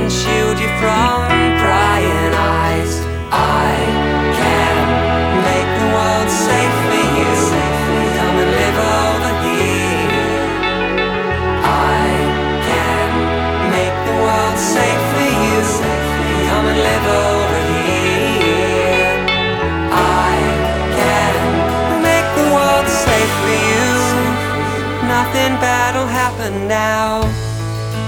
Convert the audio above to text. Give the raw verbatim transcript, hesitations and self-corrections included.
can shield you from prying eyes. I can make the world safe for you. Come and live over here. I can make the world safe for you. Come and live over here. I can make the world safe for you. Nothing bad'll happen now.